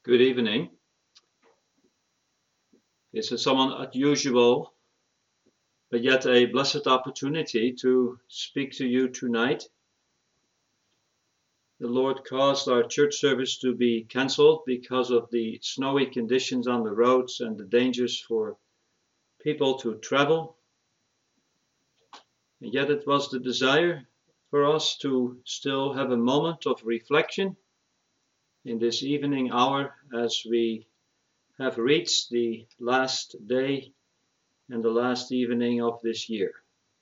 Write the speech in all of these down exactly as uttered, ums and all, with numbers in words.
Good evening. It's a somewhat unusual, but yet a blessed opportunity to speak to you tonight. The Lord caused our church service to be cancelled because of the snowy conditions on the roads and the dangers for people to travel. And yet it was the desire for us to still have a moment of reflection in this evening hour as we have reached the last day and the last evening of this year.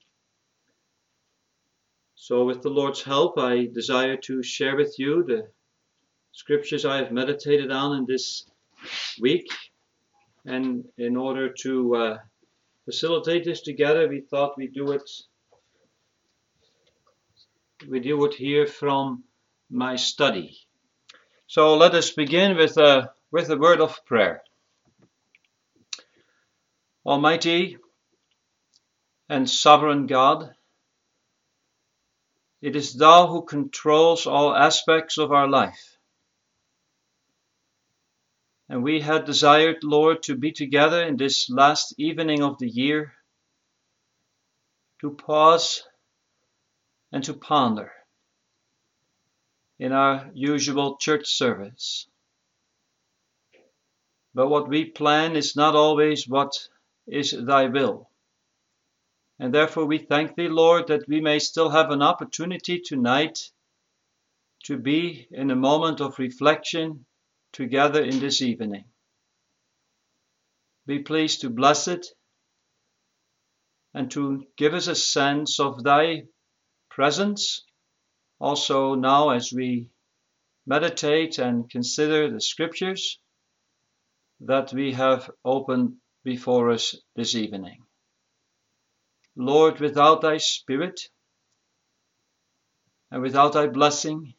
So with the Lord's help, I desire to share with you the scriptures I have meditated on in this week. And in order to uh, facilitate this together, we thought we'd do it, we do it here from my study. So let us begin with a, with a word of prayer. Almighty and sovereign God, it is Thou who controls all aspects of our life. And we had desired, Lord, to be together in this last evening of the year, to pause and to ponder in our usual church service. But what we plan is not always what is Thy will. And therefore we thank Thee, Lord, that we may still have an opportunity tonight to be in a moment of reflection together in this evening. Be pleased to bless it and to give us a sense of Thy presence, also now as we meditate and consider the scriptures that we have opened before us this evening. Lord, without Thy Spirit and without Thy blessing,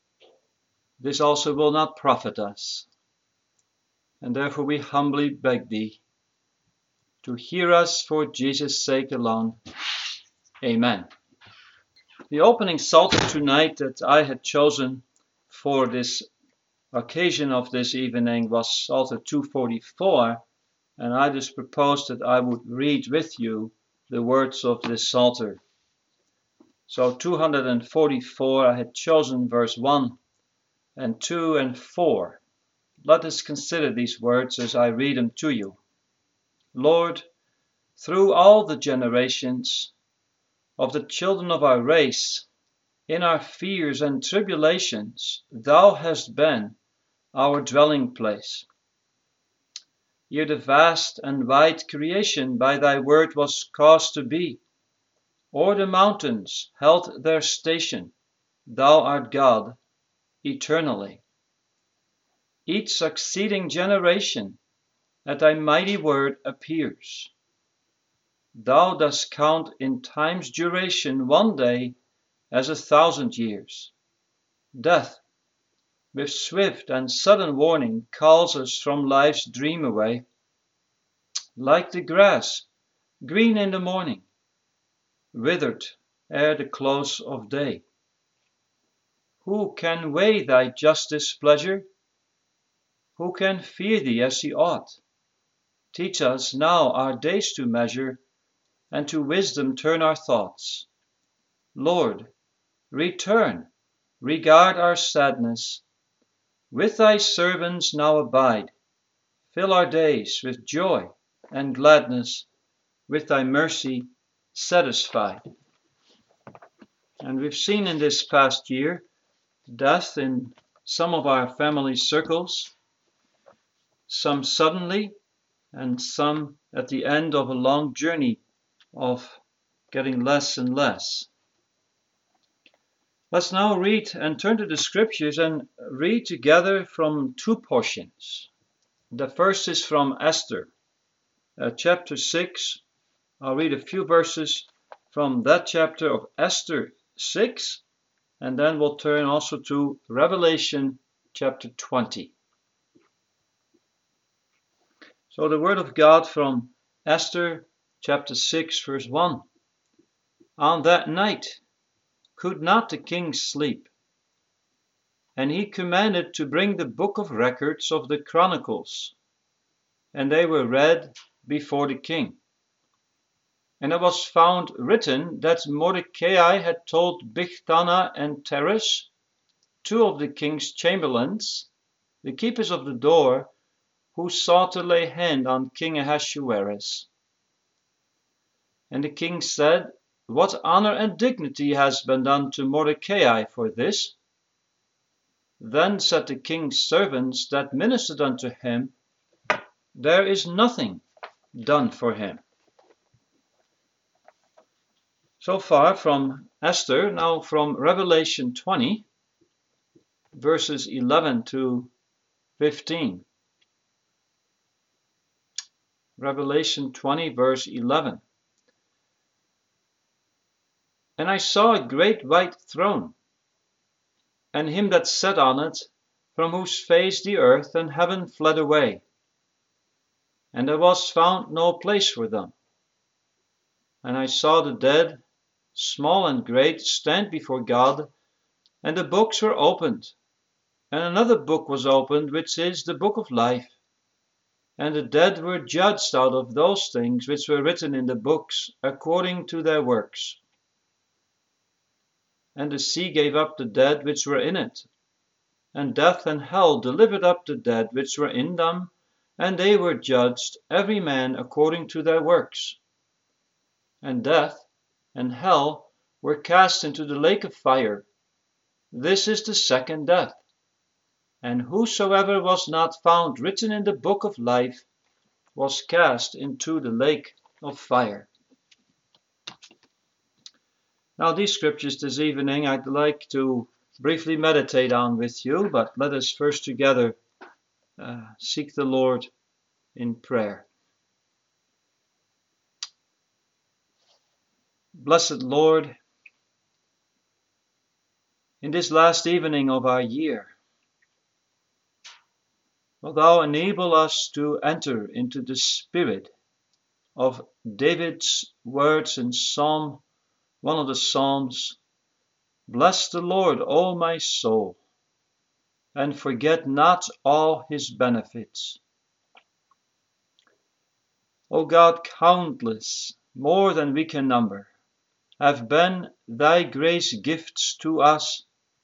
this also will not profit us. And therefore we humbly beg Thee to hear us for Jesus' sake alone. Amen. The opening psalter tonight that I had chosen for this occasion of this evening was Psalter two forty-four, and I just proposed that I would read with you the words of this psalter. So two forty-four, I had chosen verse one and two and four. Let us consider these words as I read them to you. Lord, through all the generations of the children of our race, in our fears and tribulations, Thou hast been our dwelling place. Ere the vast and wide creation by Thy word was caused to be, or the mountains held their station, Thou art God eternally. Each succeeding generation at Thy mighty word appears. Thou dost count in time's duration one day as a thousand years. Death, with swift and sudden warning, calls us from life's dream away. Like the grass, green in the morning, withered ere the close of day. Who can weigh Thy just displeasure? Who can fear Thee as he ought? Teach us now our days to measure, and to wisdom turn our thoughts. Lord, return, regard our sadness. With Thy servants now abide. Fill our days with joy and gladness, with Thy mercy satisfied. And we've seen in this past year death in some of our family circles, some suddenly and some at the end of a long journey of getting less and less. Let's now read and turn to the scriptures and read together from two portions. The first is from Esther, uh, chapter six. I'll read a few verses from that chapter of Esther six, and then we'll turn also to Revelation chapter twenty. So the word of God from Esther chapter six, verse one. On that night could not the king sleep, And he commanded to bring the book of records of the Chronicles, and they were read before the king. And it was found written that Mordecai had told Bigthana and Teresh, two of the king's chamberlains, the keepers of the door, who sought to lay hand on King Ahasuerus. And the king said, What honor and dignity has been done to Mordecai for this? Then said the king's servants that ministered unto him, There is nothing done for him. So far from Esther, now from Revelation twenty, verses eleven to fifteen. Revelation twenty, verse eleven. And I saw a great white throne, and him that sat on it, from whose face the earth and heaven fled away, and there was found no place for them. And I saw the dead, small and great, stand before God, and the books were opened. And another book was opened, which is the book of life. And the dead were judged out of those things which were written in the books, according to their works. And the sea gave up the dead which were in it, and death and hell delivered up the dead which were in them, and they were judged, every man according to their works. And death and hell were cast into the lake of fire. This is the second death. And whosoever was not found written in the book of life was cast into the lake of fire. Now, these scriptures this evening I'd like to briefly meditate on with you, but let us first together uh, seek the Lord in prayer. Blessed Lord, in this last evening of our year, will Thou enable us to enter into the spirit of David's words in Psalm, one of the Psalms. Bless the Lord, O my soul, and forget not all his benefits. O God, countless, more than we can number, have been thy grace gifts to us.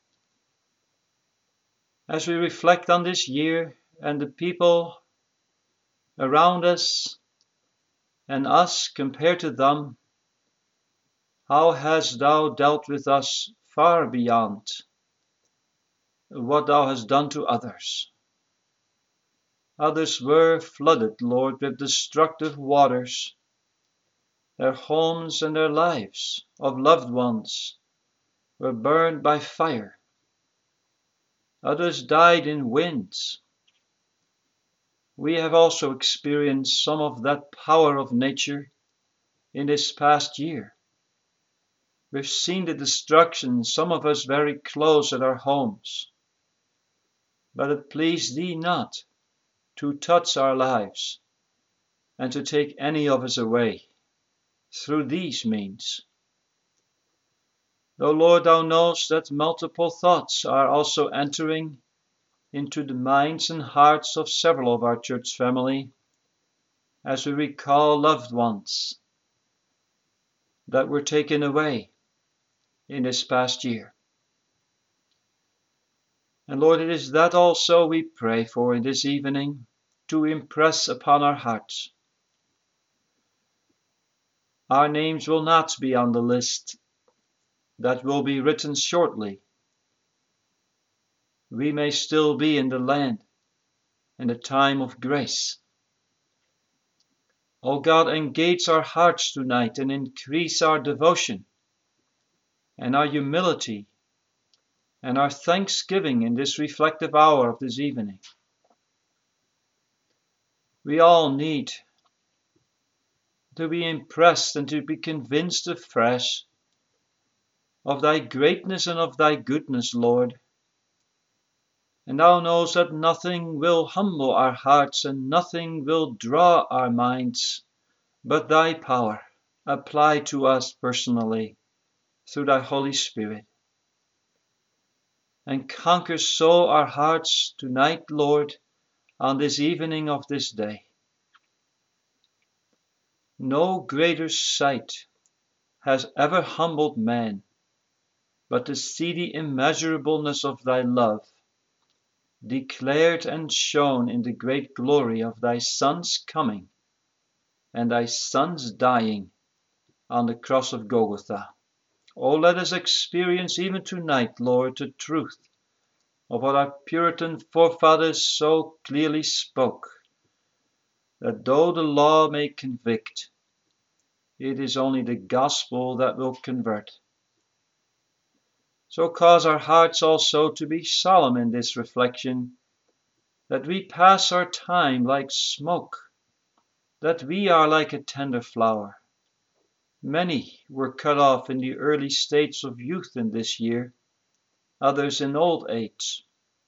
As we reflect on this year and the people around us and us compared to them, how hast thou dealt with us far beyond what thou hast done to others. Others were flooded, Lord, with destructive waters. Their homes and their lives of loved ones were burned by fire. Others died in winds. We have also experienced some of that power of nature in this past year. We've seen the destruction, some of us very close at our homes. But it pleased thee not to touch our lives and to take any of us away through these means. Though, Lord, thou knowest that multiple thoughts are also entering into the minds and hearts of several of our church family as we recall loved ones that were taken away in this past year. And Lord, it is that also we pray for in this evening, to impress upon our hearts. Our names will not be on the list that will be written shortly. We may still be in the land and the time of grace. O God, engage our hearts tonight and increase our devotion and our humility and our thanksgiving in this reflective hour of this evening. We all need to be impressed and to be convinced afresh of thy greatness and of thy goodness, Lord. And thou knowest that nothing will humble our hearts and nothing will draw our minds but thy power applied to us personally through thy Holy Spirit. and conquer so our hearts tonight, Lord, on this evening of this day. No greater sight has ever humbled man, but to see the immeasurableness of thy love, declared and shown in the great glory of thy Son's coming and thy Son's dying on the cross of Golgotha. Oh, let us experience even tonight, Lord, the truth of what our Puritan forefathers so clearly spoke, that though the law may convict, it is only the gospel that will convert. So cause our hearts also to be solemn in this reflection, that we pass our time like smoke, that we are like a tender flower. Many were cut off in the early states of youth in this year, others in old age.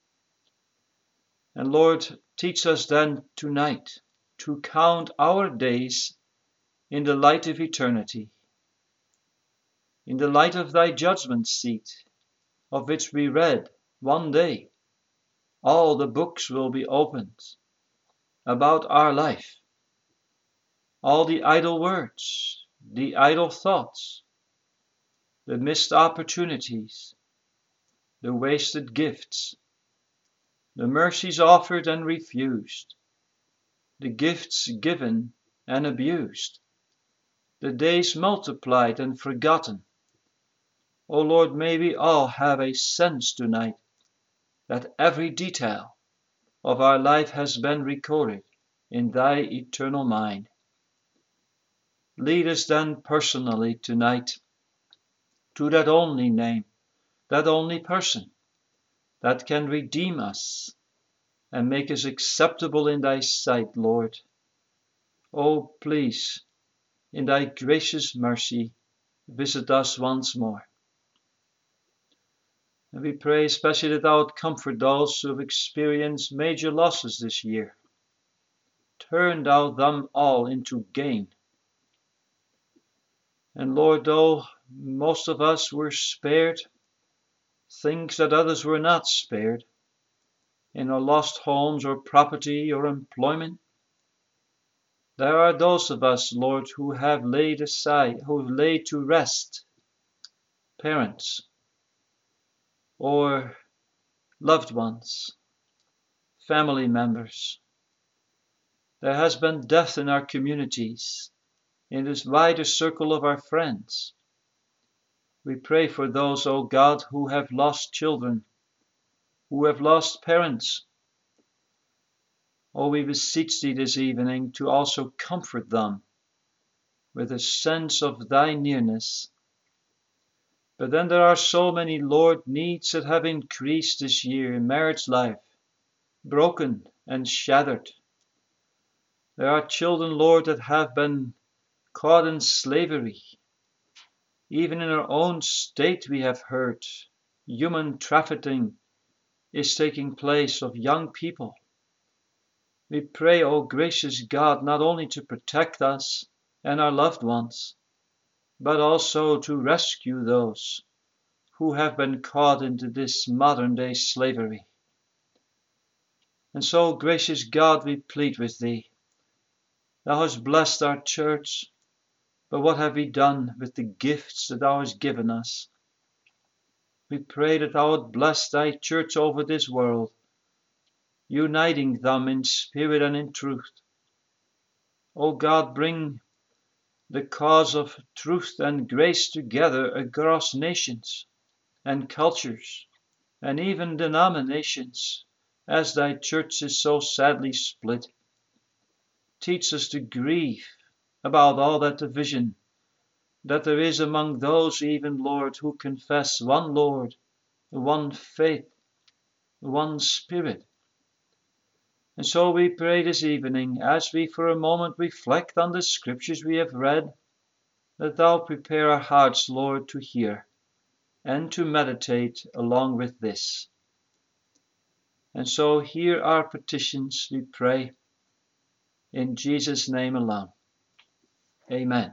And Lord, teach us then tonight to count our days in the light of eternity, in the light of thy judgment seat, of which we read one day. All the books will be opened about our life. All the idle words, the idle thoughts, the missed opportunities, the wasted gifts, the mercies offered and refused, the gifts given and abused, the days multiplied and forgotten. O Lord, may we all have a sense tonight that every detail of our life has been recorded in thy eternal mind. Lead us then personally tonight to that only name, that only person that can redeem us and make us acceptable in thy sight, Lord. Oh, please, in thy gracious mercy, visit us once more. And we pray especially that thou would comfort those who have experienced major losses this year. Turn thou them all into gain. And Lord, though most of us were spared things that others were not spared, in our lost homes or property or employment, there are those of us, Lord, who have laid aside, who have laid to rest parents or loved ones, family members. There has been death in our communities, in this wider circle of our friends. We pray for those, O God, who have lost children, who have lost parents. Oh, we beseech thee this evening to also comfort them with a sense of thy nearness. But then there are so many, Lord, needs that have increased this year in marriage life, broken and shattered. There are children, Lord, that have been caught in slavery. Even in our own state we have heard human trafficking is taking place of young people. We pray, O gracious God, not only to protect us and our loved ones, but also to rescue those who have been caught into this modern day slavery. And so, gracious God, we plead with thee. Thou hast blessed our church, but what have we done with the gifts that thou hast given us? We pray that thou would bless thy church over this world, uniting them in spirit and in truth. O God, bring the cause of truth and grace together across nations and cultures and even denominations, as thy church is so sadly split. Teach us to grieve about all that division that there is among those even, Lord, who confess one Lord, one faith, one Spirit. And so we pray this evening, as we for a moment reflect on the scriptures we have read, that thou prepare our hearts, Lord, to hear and to meditate along with this. And so hear our petitions, we pray, in Jesus' name alone. Amen.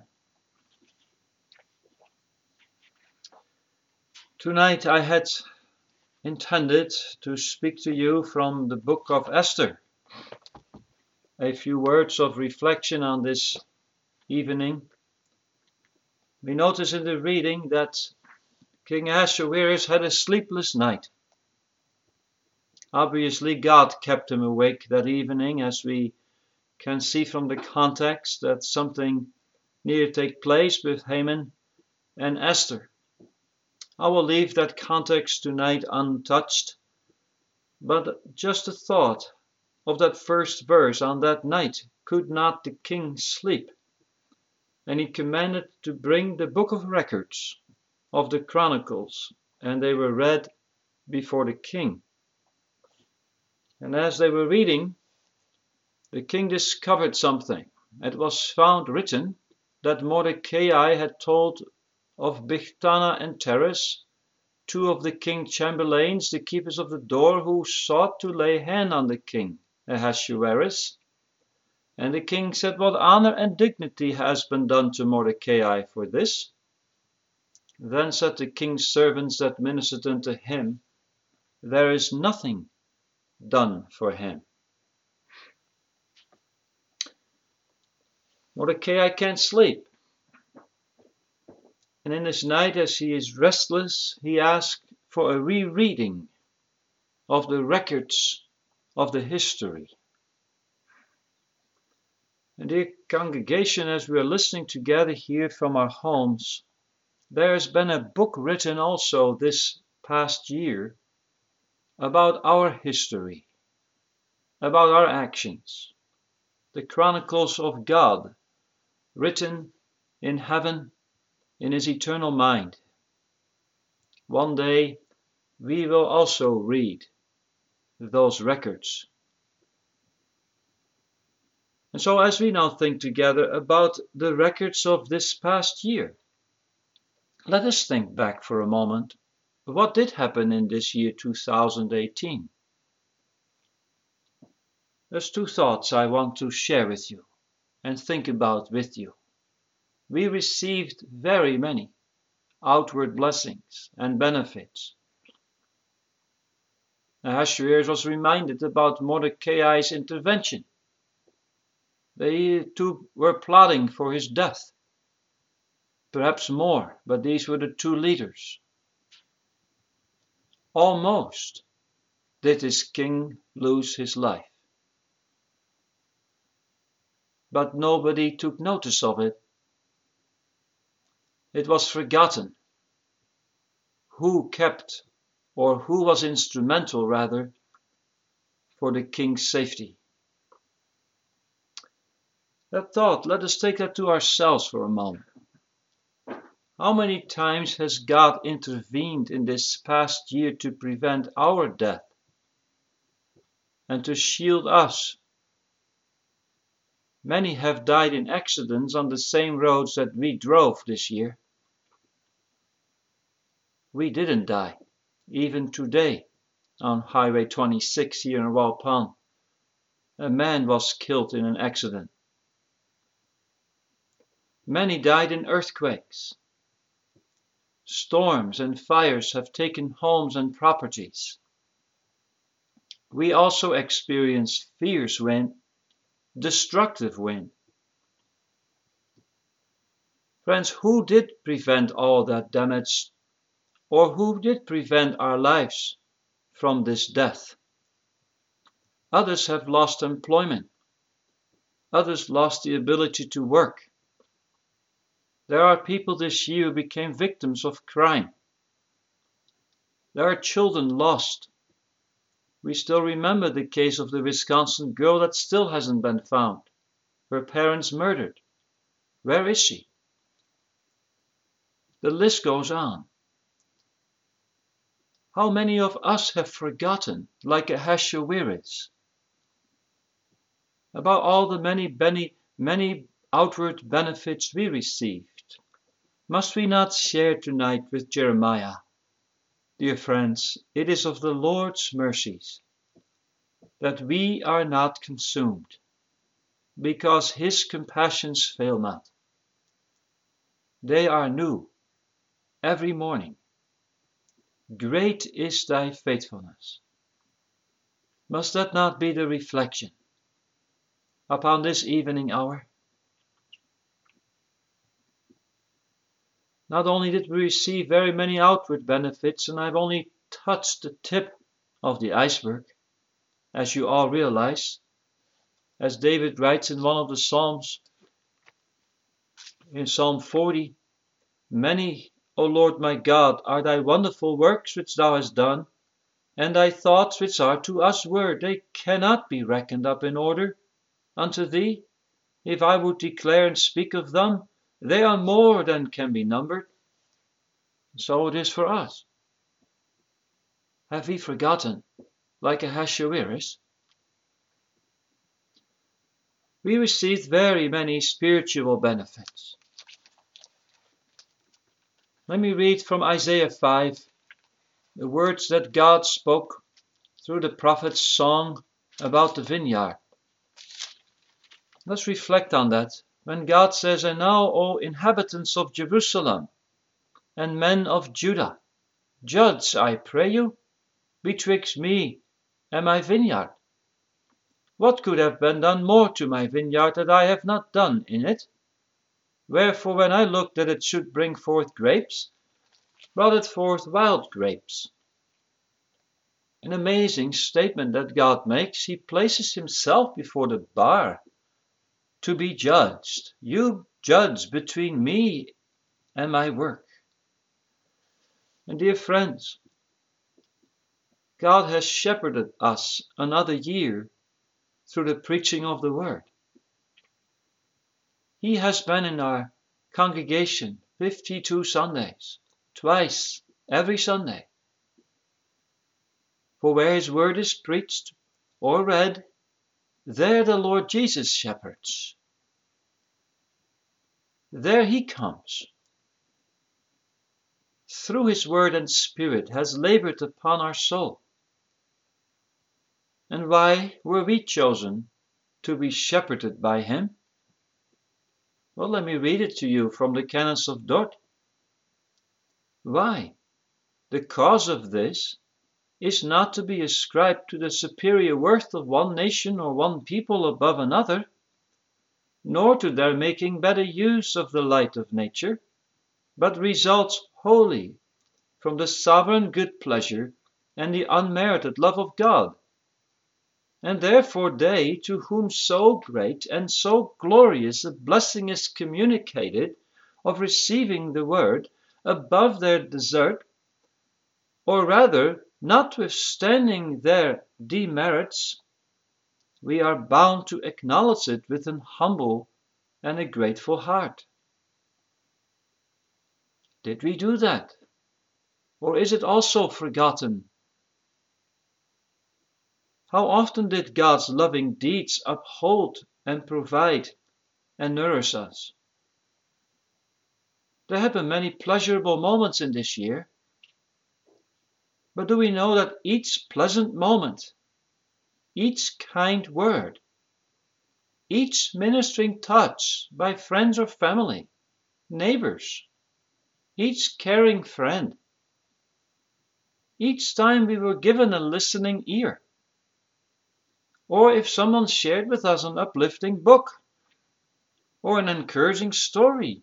Tonight I had intended to speak to you from the book of Esther. A few words of reflection on this evening. We notice in the reading that King Ahasuerus had a sleepless night. Obviously, God kept him awake that evening, as we can see from the context that something near take place with Haman and Esther. I will leave that context tonight untouched, but just a thought of that first verse. On that night could not the king sleep, and he commanded to bring the book of records of the Chronicles, and they were read before the king. And as they were reading, the king discovered something. It was found written that Mordecai had told of Bigthana and Teres, two of the king's chamberlains, the keepers of the door, who sought to lay hand on the king Ahasuerus. And the king said, "What honor and dignity has been done to Mordecai for this?" Then said the king's servants that ministered unto him, "There is nothing done for him." Mordecai can't sleep. And in this night, as he is restless, he asked for a rereading of the records of the history. And dear congregation, as we are listening together here from our homes, there has been a book written also this past year about our history, about our actions, the Chronicles of God, written in heaven in his eternal mind. One day we will also read those records. And so as we now think together about the records of this past year, let us think back for a moment. What did happen in this year two thousand eighteen? There's two thoughts I want to share with you and think about with you. We received very many outward blessings and benefits. Ahasuerus was reminded about Mordecai's intervention. They two were plotting for his death. Perhaps more, but these were the two leaders. Almost did this king lose his life. But nobody took notice of it. It was forgotten who kept, or who was instrumental rather, for the king's safety. That thought, let us take that to ourselves for a moment. How many times has God intervened in this past year to prevent our death and to shield us? Many have died in accidents on the same roads that we drove this year. We didn't die. Even today, on Highway twenty-six here in Walpan, a man was killed in an accident. Many died in earthquakes. Storms and fires have taken homes and properties. We also experience fierce wind, destructive wind. Friends, who did prevent all that damage, or who did prevent our lives from this death? Others have lost employment. Others lost the ability to work. There are people this year who became victims of crime. There are children lost. We still remember the case of the Wisconsin girl that still hasn't been found. Her parents murdered. Where is she? The list goes on. How many of us have forgotten, like Ahasuerus, about all the many, many, many outward benefits we received? Must we not share tonight with Jeremiah? Dear friends, it is of the Lord's mercies that we are not consumed, because his compassions fail not. They are new every morning. great is thy faithfulness. Must that not be the reflection upon this evening hour? Not only did we receive very many outward benefits, and I've only touched the tip of the iceberg, as you all realize, as David writes in one of the Psalms, in Psalm forty, many, O Lord my God, are thy wonderful works which thou hast done, and thy thoughts which are to us word, they cannot be reckoned up in order unto thee. If I would declare and speak of them, they are more than can be numbered. So it is for us. Have we forgotten, like Ahasuerus? We received very many spiritual benefits. Let me read from Isaiah five, the words that God spoke through the prophet's song about the vineyard. Let's reflect on that. When God says, "And now, O inhabitants of Jerusalem, and men of Judah, judge, I pray you, betwixt me and my vineyard. What could have been done more to my vineyard that I have not done in it? Wherefore, when I looked that it should bring forth grapes, brought it forth wild grapes." An amazing statement that God makes. He places himself before the bar to be judged. You judge between me and my work. And dear friends, God has shepherded us another year through the preaching of the word. He has been in our congregation fifty-two Sundays, twice every Sunday. For where his word is preached or read, there the Lord Jesus shepherds. There he comes. Through his word and spirit has labored upon our soul. And why were we chosen to be shepherded by him? Well, let me read it to you from the Canons of Dort. Why? The cause of this is not to be ascribed to the superior worth of one nation or one people above another, nor to their making better use of the light of nature, but results wholly from the sovereign good pleasure and the unmerited love of God. And therefore they, to whom so great and so glorious a blessing is communicated of receiving the word above their desert, or rather, notwithstanding their demerits, we are bound to acknowledge it with an humble and a grateful heart. Did we do that? Or is it also forgotten? How often did God's loving deeds uphold and provide and nourish us? There have been many pleasurable moments in this year. But do we know that each pleasant moment, each kind word, each ministering touch by friends or family, neighbors, each caring friend, each time we were given a listening ear, or if someone shared with us an uplifting book or an encouraging story,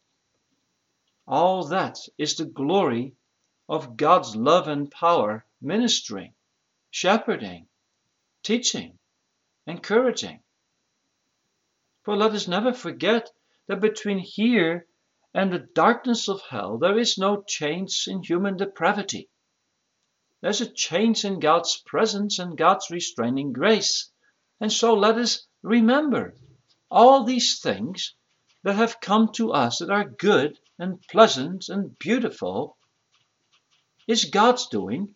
all that is the glory of God's love and power ministering, shepherding, teaching, encouraging. For let us never forget that between here and the darkness of hell there is no change in human depravity. There's a change in God's presence and God's restraining grace. And so let us remember all these things that have come to us that are good and pleasant and beautiful is God's doing.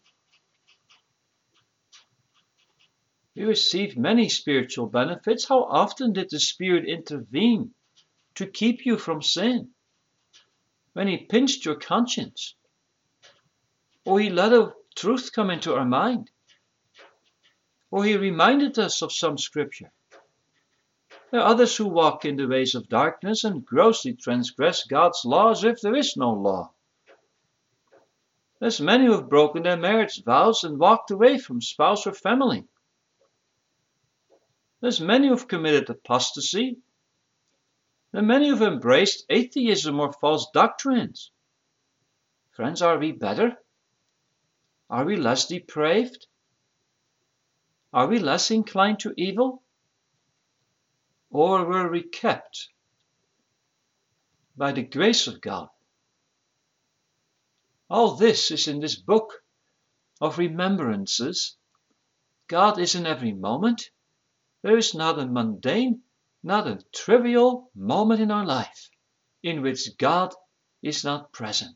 We received many spiritual benefits. How often did the Spirit intervene to keep you from sin? When he pinched your conscience, or he let a truth come into our mind, or he reminded us of some scripture. There are others who walk in the ways of darkness and grossly transgress God's law as if there is no law. There's many who have broken their marriage vows and walked away from spouse or family. There's many who have committed apostasy. There are many who have embraced atheism or false doctrines. Friends, are we better? Are we less depraved? Are we less inclined to evil? Or were we kept by the grace of God? All this is in this book of remembrances. God is in every moment. There is not a mundane, not a trivial moment in our life in which God is not present.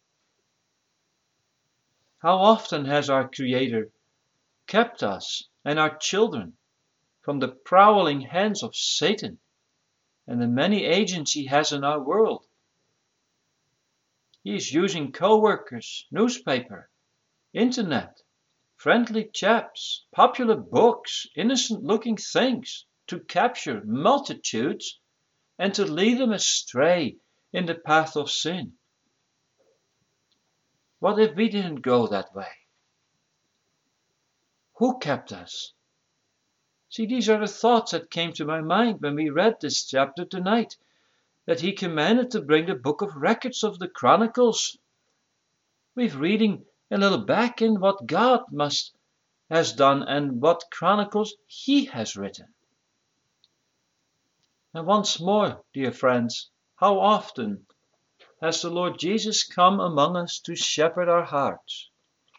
How often has our Creator kept us and our children from the prowling hands of Satan and the many agents he has in our world? He is using co-workers, newspaper, internet, friendly chaps, popular books, innocent-looking things to capture multitudes and to lead them astray in the path of sin. What if we didn't go that way? Who kept us? See, these are the thoughts that came to my mind when we read this chapter tonight, that he commanded to bring the book of records of the Chronicles. We're reading a little back in what God must has done and what Chronicles he has written. And once more, dear friends, how often has the Lord Jesus come among us to shepherd our hearts?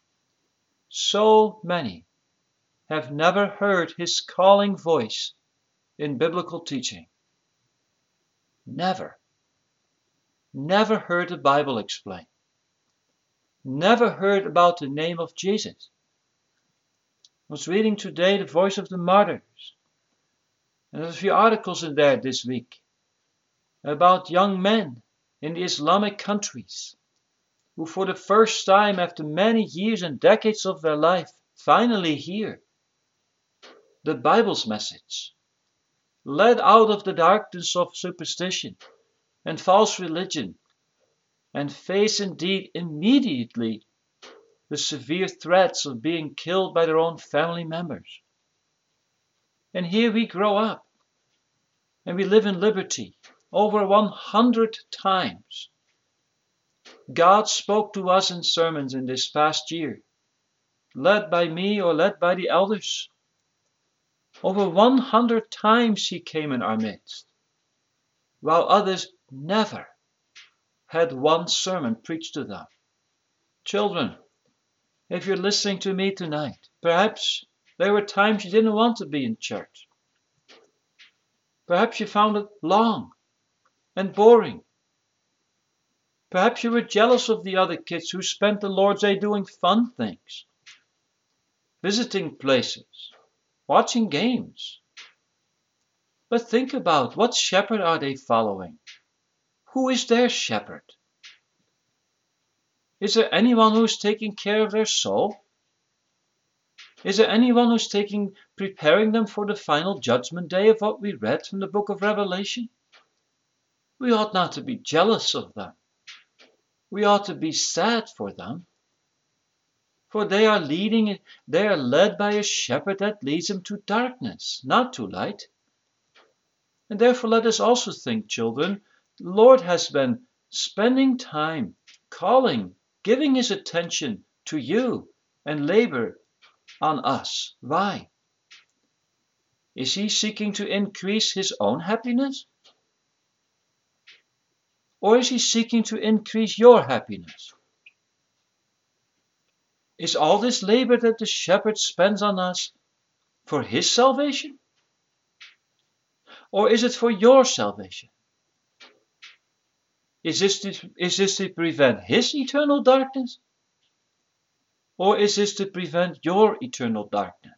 So many have never heard his calling voice in biblical teaching. Never. Never heard the Bible explained. Never heard about the name of Jesus. I was reading today the Voice of the Martyrs. And there's a few articles in there this week about young men in the Islamic countries who for the first time after many years and decades of their life finally hear the Bible's message, led out of the darkness of superstition and false religion, and face indeed immediately the severe threats of being killed by their own family members. And here we grow up and we live in liberty. Over one hundred times God spoke to us in sermons in this past year, led by me or led by the elders. Over one hundred times he came in our midst, while others never had one sermon preached to them. Children, if you're listening to me tonight, perhaps there were times you didn't want to be in church. Perhaps you found it long and boring. Perhaps you were jealous of the other kids who spent the Lord's Day doing fun things, visiting places, watching games. But think about, what shepherd are they following? Who is their shepherd? Is there anyone who is taking care of their soul? Is there anyone who's taking, preparing them for the final judgment day of what we read from the book of Revelation? We ought not to be jealous of them. We ought to be sad for them. For they are leading, they are led by a shepherd that leads them to darkness, not to light. And therefore let us also think, children, the Lord has been spending time, calling, giving his attention to you and labor on us. Why? Is he seeking to increase his own happiness? Or is he seeking to increase your happiness? Is all this labor that the shepherd spends on us for his salvation? Or is it for your salvation? Is this to, is this to prevent his eternal darkness? Or is this to prevent your eternal darkness?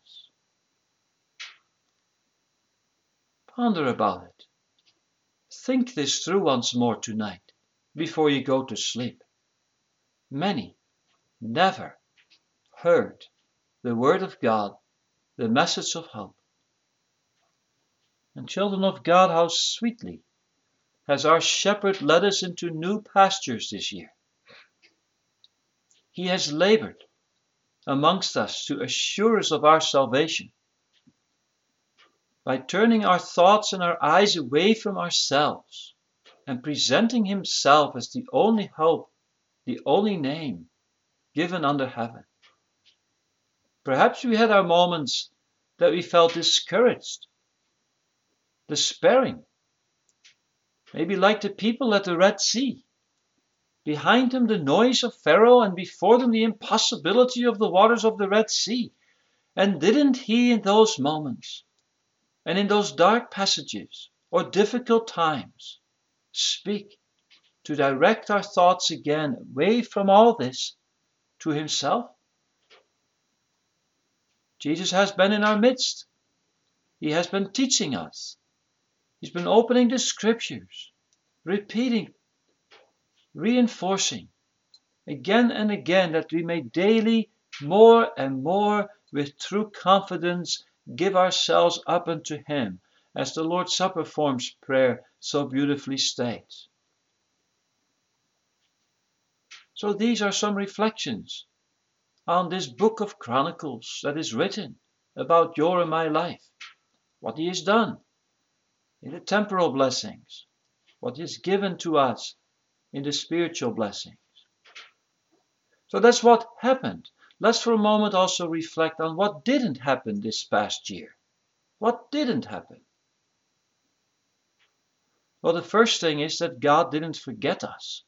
Ponder about it. Think this through once more tonight, before you go to sleep. Many never heard the word of God, the message of hope. And children of God, how sweetly has our shepherd led us into new pastures this year. He has labored amongst us to assure us of our salvation by turning our thoughts and our eyes away from ourselves and presenting himself as the only hope, the only name given under heaven. Perhaps we had our moments that we felt discouraged, despairing, maybe like the people at the Red Sea. Behind them the noise of Pharaoh, and before them the impossibility of the waters of the Red Sea. And didn't he in those moments, and in those dark passages or difficult times, speak to direct our thoughts again away from all this to himself? Jesus has been in our midst. He has been teaching us. He's been opening the scriptures, repeating, reinforcing again and again that we may daily more and more with true confidence give ourselves up unto him, as the Lord's Supper form's prayer so beautifully states. So these are some reflections on this book of Chronicles that is written about your and my life, what he has done in the temporal blessings, what is given to us in the spiritual blessings. So that's what happened. Let's for a moment also reflect on what didn't happen this past year. What didn't happen? Well, the first thing is that God didn't forget us.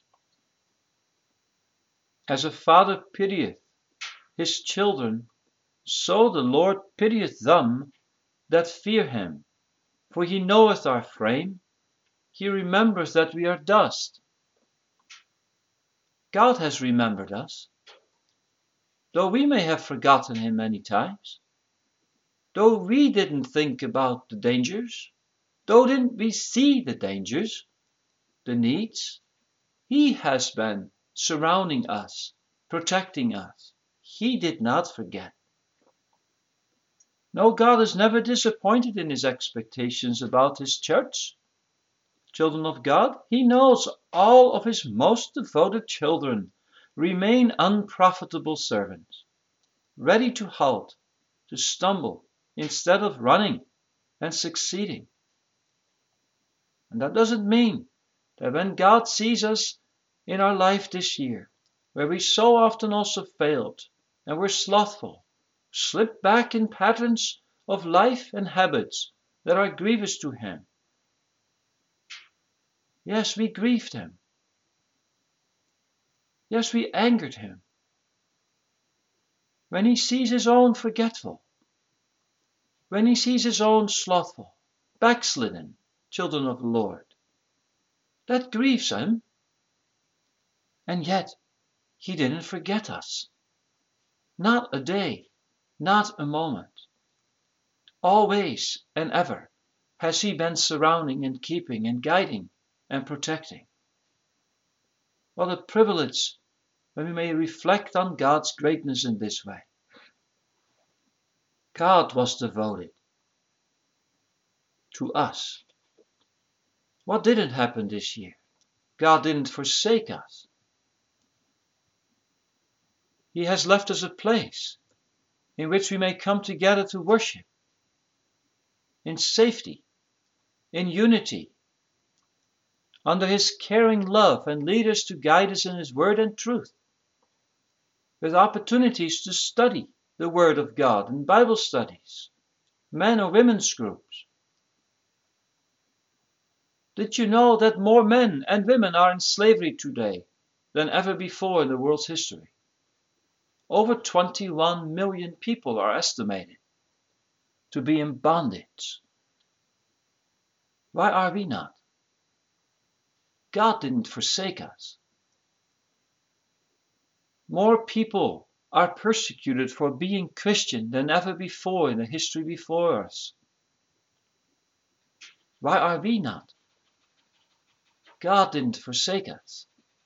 As a father pitieth his children, so the Lord pitieth them that fear him. For he knoweth our frame, he remembers that we are dust. God has remembered us, though we may have forgotten him many times, though we didn't think about the dangers, though didn't we see the dangers, the needs. He has been surrounding us, protecting us. He did not forget. No, God is never disappointed in his expectations about his church. Children of God, he knows all of his most devoted children remain unprofitable servants, ready to halt, to stumble, instead of running and succeeding. And that doesn't mean that when God sees us in our life this year, where we so often also failed and were slothful, slip back in patterns of life and habits that are grievous to him. Yes, we grieved him. Yes, we angered him. When he sees his own forgetful, when he sees his own slothful, backslidden children of the Lord, that grieves him. And yet, he didn't forget us. Not a day, not a moment. Always and ever has he been surrounding and keeping and guiding and protecting. What a privilege when we may reflect on God's greatness in this way. God was devoted to us. What didn't happen this year? God didn't forsake us. He has left us a place in which we may come together to worship in safety, in unity, under his caring love, and lead us to guide us in his word and truth, with opportunities to study the word of God in Bible studies, men or women's groups. Did you know that more men and women are in slavery today than ever before in the world's history? Over twenty-one million people are estimated to be in bondage. Why are we not? God didn't forsake us. More people are persecuted for being Christian than ever before in the history before us. Why are we not? God didn't forsake us.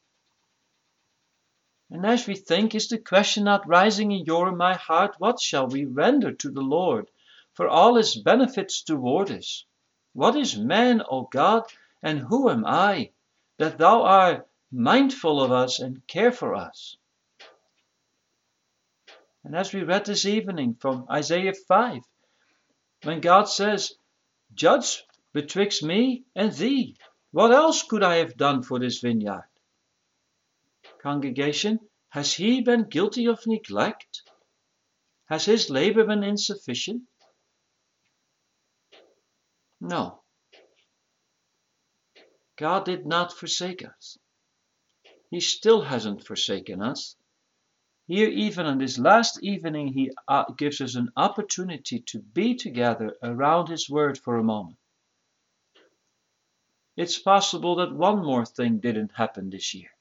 And as we think, is the question not rising in your and my heart, what shall we render to the Lord for all his benefits toward us? What is man, O God, and who am I, that thou art mindful of us and care for us? And as we read this evening from Isaiah five, when God says, "Judge betwixt me and thee, what else could I have done for this vineyard?" Congregation, has he been guilty of neglect? Has his labor been insufficient? No. God did not forsake us. He still hasn't forsaken us. Here, even on this last evening, he uh, gives us an opportunity to be together around his word for a moment. It's possible that one more thing didn't happen this year.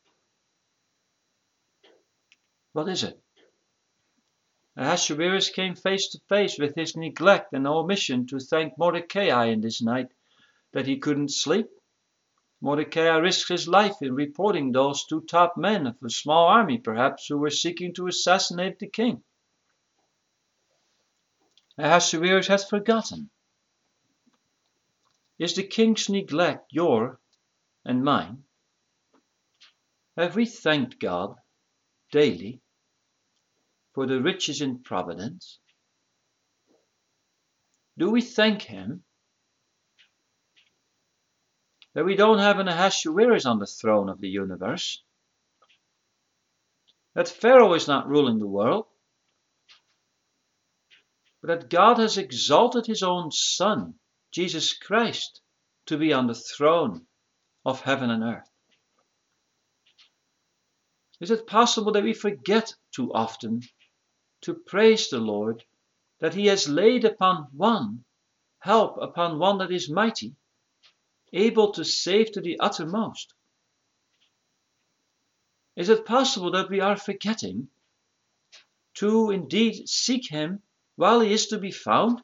What is it? Ahasuerus came face to face with his neglect and omission to thank Mordecai in this night that he couldn't sleep. Mordecai risked his life in reporting those two top men of a small army, perhaps, who were seeking to assassinate the king. Ahasuerus has forgotten. Is the king's neglect your and mine? Have we thanked God daily for the riches in providence? Do we thank him that we don't have an Ahasuerus on the throne of the universe? That Pharaoh is not ruling the world, but that God has exalted his own Son, Jesus Christ, to be on the throne of heaven and earth? Is it possible that we forget too often to praise the Lord that he has laid upon one help upon one that is mighty, able to save to the uttermost? Is it possible that we are forgetting to indeed seek him while he is to be found?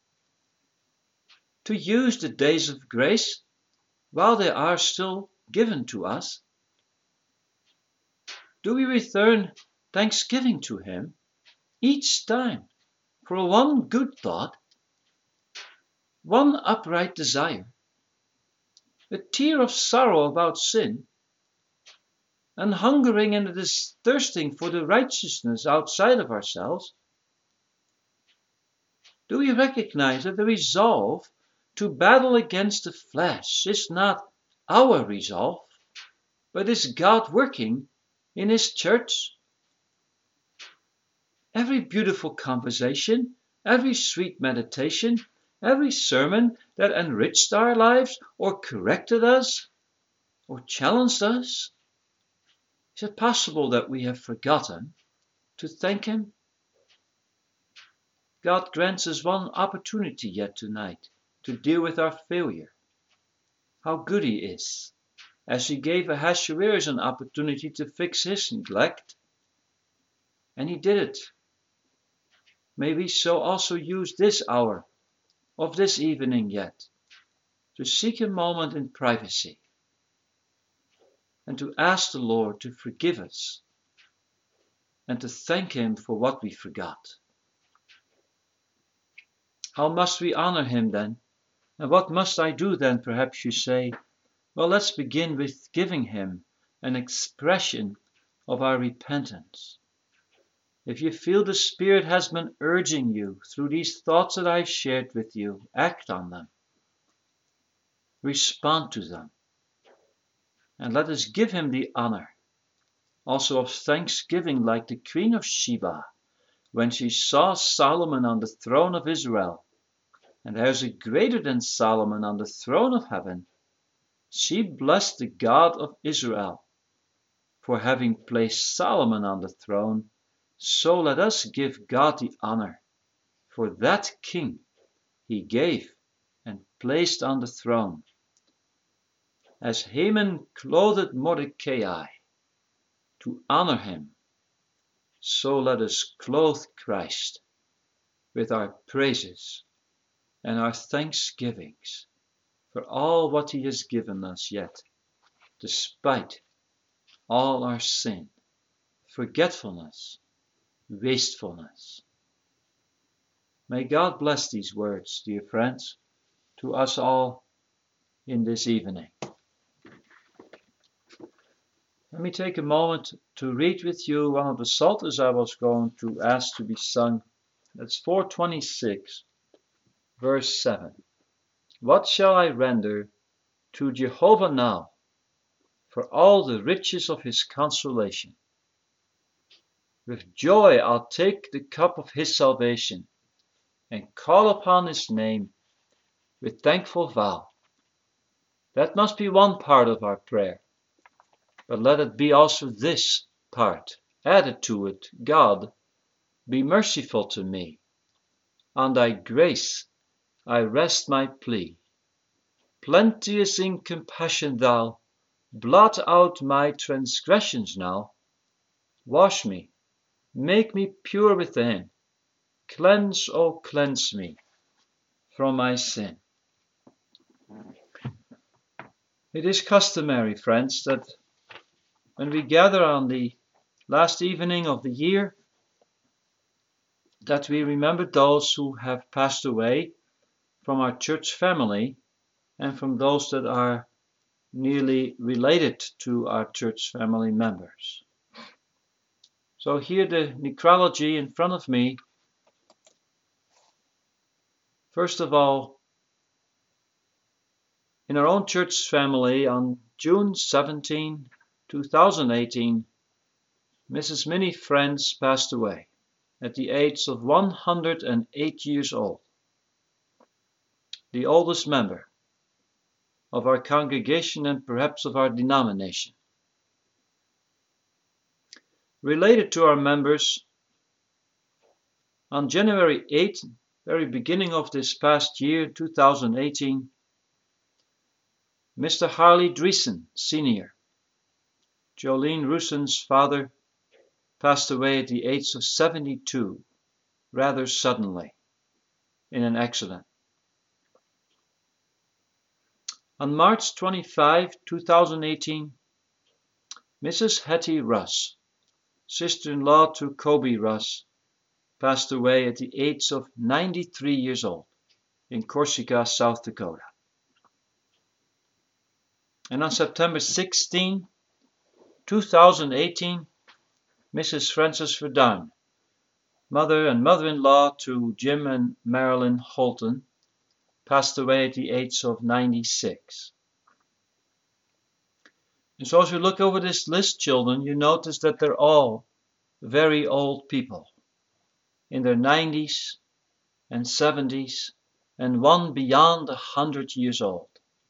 To use the days of grace while they are still given to us? Do we return thanksgiving to him each time for one good thought, one upright desire, a tear of sorrow about sin, and hungering and this thirsting for the righteousness outside of ourselves? Do we recognize that the resolve to battle against the flesh is not our resolve, but is God working in his church? Every beautiful conversation, every sweet meditation, every sermon that enriched our lives or corrected us or challenged us, is it possible that we have forgotten to thank him? God grants us one opportunity yet tonight to deal with our failure. How good he is, as he gave Ahasuerus an opportunity to fix his neglect. And he did it. May we so also use this hour of this evening yet to seek a moment in privacy and to ask the Lord to forgive us and to thank him for what we forgot. How must we honor him then? And what must I do then, perhaps you say? Well, let's begin with giving him an expression of our repentance. If you feel the Spirit has been urging you through these thoughts that I've shared with you, act on them. Respond to them. And let us give him the honor, also of thanksgiving, like the Queen of Sheba, when she saw Solomon on the throne of Israel, and there's a greater than Solomon on the throne of heaven. She blessed the God of Israel for having placed Solomon on the throne. So let us give God the honor for that king he gave and placed on the throne. As Haman clothed Mordecai to honor him, so let us clothe Christ with our praises and our thanksgivings for all what he has given us yet, despite all our sin, forgetfulness, wastefulness. May God bless these words, dear friends, to us all in this evening. Let me take a moment to read with you one of the psalters I was going to ask to be sung. That's four twenty-six, verse seven. What shall I render to Jehovah now for all the riches of his consolation? With joy I'll take the cup of his salvation and call upon his name with thankful vow. That must be one part of our prayer. But let it be also this part added to it. God, be merciful to me. On thy grace I rest my plea. Plenteous in compassion thou, blot out my transgressions now. Wash me, make me pure within. Cleanse, oh cleanse me from my sin. It is customary, friends, that when we gather on the last evening of the year, that we remember those who have passed away from our church family and from those that are nearly related to our church family members. So here the necrology in front of me. First of all, in our own church family on June seventeenth, two thousand eighteen, Missus Minnie Friends passed away at the age of one hundred eight years old, the oldest member of our congregation and perhaps of our denomination. Related to our members, on January eighth, very beginning of this past year, two thousand eighteen, Mister Harley Dreesen, Senior, Jolene Rooson's father, passed away at the age of seventy-two, rather suddenly, in an accident. On March twenty-fifth, two thousand eighteen, Missus Hetty Russ, sister-in-law to Kobe Russ, passed away at the age of ninety-three years old in Corsica, South Dakota. And on September sixteenth, two thousand eighteen, Missus Frances Verdun, mother and mother-in-law to Jim and Marilyn Holton, passed away at the age of ninety-six. And so as we look over this list, children, you notice that they're all very old people, in their nineties and seventies, and one beyond a hundred years old.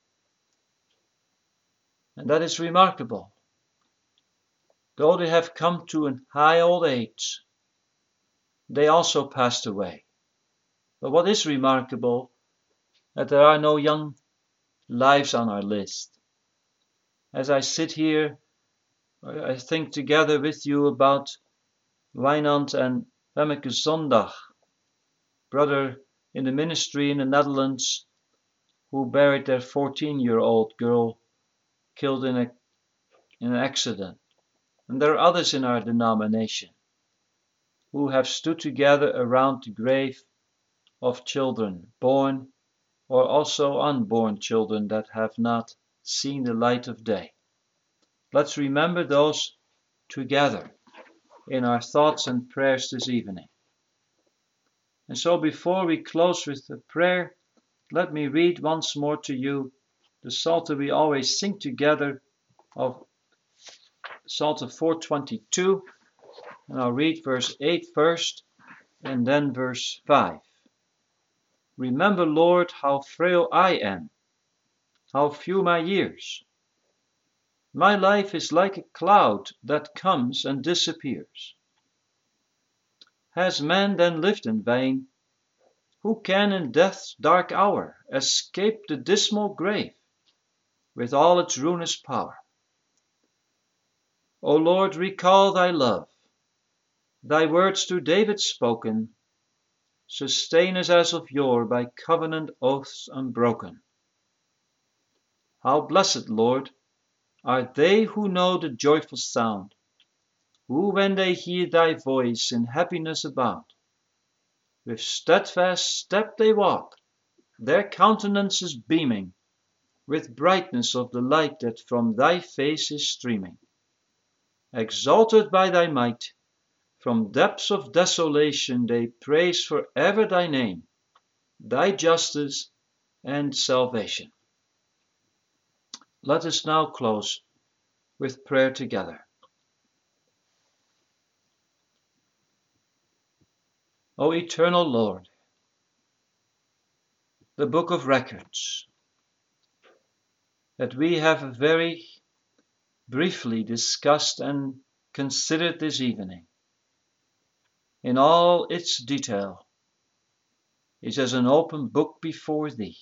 And that is remarkable. Though they have come to a high old age, they also passed away. But what is remarkable, that there are no young lives on our list. As I sit here, I think together with you about Wijnand and Femmeke Zondag, brother in the ministry in the Netherlands, who buried their fourteen-year-old girl killed in, a, in an accident. And there are others in our denomination who have stood together around the grave of children, born or also unborn children that have not seen the light of day. Let's remember those together in our thoughts and prayers this evening. And so before we close with the prayer, let me read once more to you the Psalter we always sing together of Psalter four twenty-two. And I'll read verse eight first and then verse five. Remember, Lord, how frail I am, how few my years. My life is like a cloud that comes and disappears. Has man then lived in vain? Who can in death's dark hour escape the dismal grave with all its ruinous power? O Lord, recall thy love, thy words to David spoken, sustain us as of yore by covenant oaths unbroken. How blessed, Lord, are they who know the joyful sound, who when they hear thy voice in happiness abound. With steadfast step they walk, their countenances beaming, with brightness of the light that from thy face is streaming. exalted by thy might, from depths of desolation they praise forever thy name, thy justice and salvation. Let us now close with prayer together. O eternal Lord, the book of records that we have very briefly discussed and considered this evening, in all its detail, is as an open book before thee.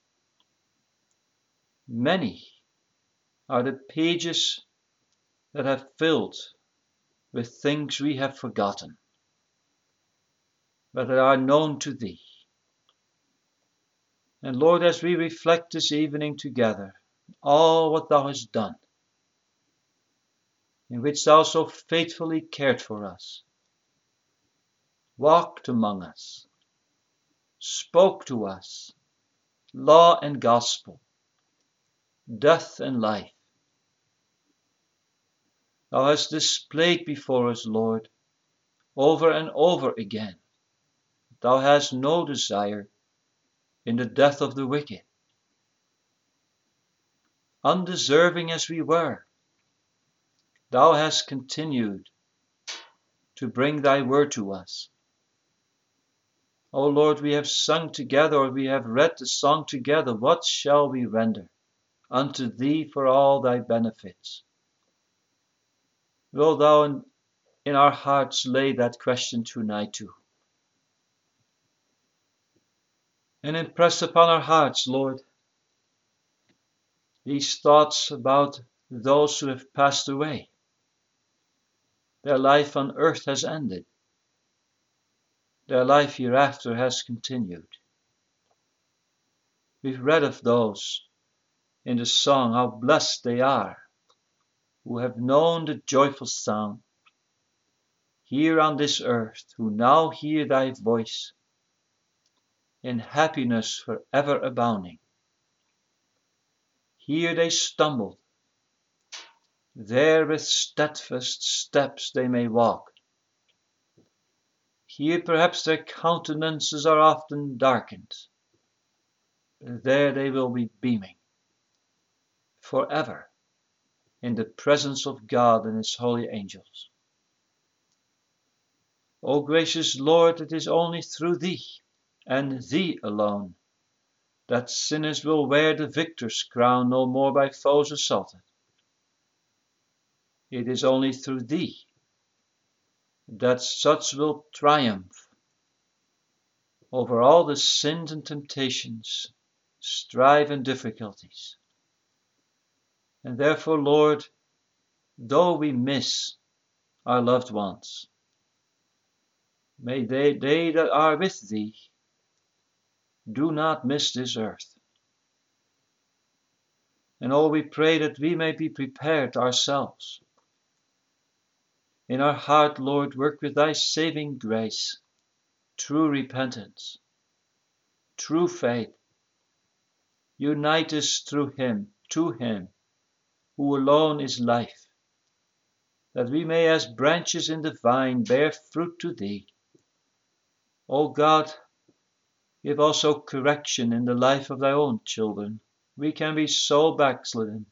Many are the pages that have filled with things we have forgotten, but that are known to thee. And Lord, as we reflect this evening together, all what thou hast done, in which thou so faithfully cared for us, walked among us, spoke to us, law and gospel, death and life. Thou hast displayed before us, Lord, over and over again, thou hast no desire in the death of the wicked. Undeserving as we were, thou hast continued to bring thy word to us. O Lord, we have sung together, or we have read the song together, what shall we render unto thee for all thy benefits? Wilt thou in, in our hearts lay that question tonight too? And impress upon our hearts, Lord, these thoughts about those who have passed away. Their life on earth has ended. Their life hereafter has continued. We've read of those in the song, how blessed they are, who have known the joyful sound, here on this earth, who now hear thy voice, in happiness forever abounding. Here they stumbled, there with steadfast steps they may walk. Here perhaps their countenances are often darkened, but there they will be beaming forever in the presence of God and his holy angels. O gracious Lord, it is only through thee and thee alone that sinners will wear the victor's crown, no more by foes assaulted. It is only through thee that such will triumph over all the sins and temptations, strife and difficulties. And therefore, Lord, though we miss our loved ones, may they, they that are with thee do not miss this earth. And oh, we pray that we may be prepared ourselves. In our heart, Lord, work with thy saving grace, true repentance, true faith. Unite us through him, to him, who alone is life, that we may as branches in the vine bear fruit to thee. O God, give also correction in the life of thy own children. We can be so backslidden,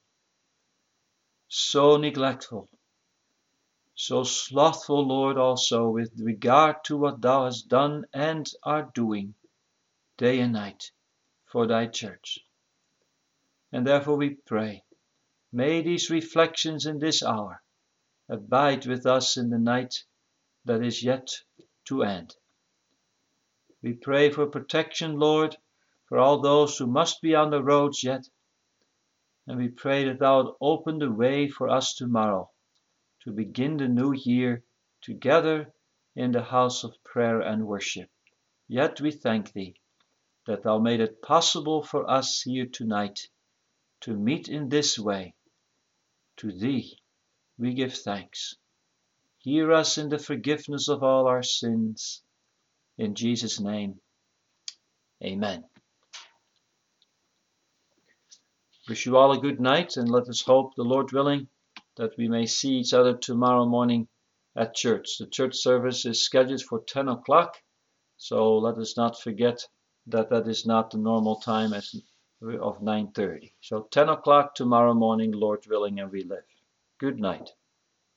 so neglectful, so slothful, Lord, also with regard to what thou hast done and are doing day and night for thy church. And therefore we pray, may these reflections in this hour abide with us in the night that is yet to end. We pray for protection, Lord, for all those who must be on the roads yet. And we pray that thou wilt open the way for us tomorrow to begin the new year together in the house of prayer and worship. Yet we thank thee that thou made it possible for us here tonight to meet in this way. To thee we give thanks. Hear us in the forgiveness of all our sins. In Jesus' name, amen. Wish you all a good night, and let us hope, the Lord willing, that we may see each other tomorrow morning at church. The church service is scheduled for ten o'clock, so let us not forget that that is not the normal time as of nine thirty. So ten o'clock tomorrow morning, Lord willing, and we live. Good night.